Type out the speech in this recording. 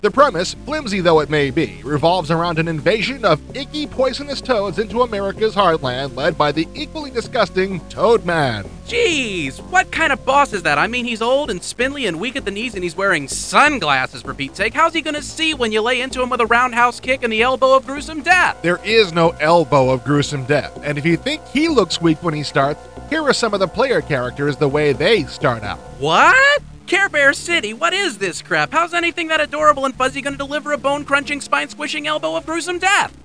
The premise, flimsy though it may be, revolves around an invasion of icky, poisonous toads into America's heartland led by the equally disgusting Toadman. Jeez, what kind of boss is that? I mean, he's old and spindly and weak at the knees and he's wearing sunglasses, for Pete's sake. How's he gonna see when you lay into him with a roundhouse kick and the elbow of gruesome death? There is no elbow of gruesome death, and if you think he looks weak when he starts, here are some of the player characters the way they start out. What? Care Bear City, what is this crap? How's anything that adorable and fuzzy gonna deliver a bone-crunching, spine-squishing elbow of gruesome death?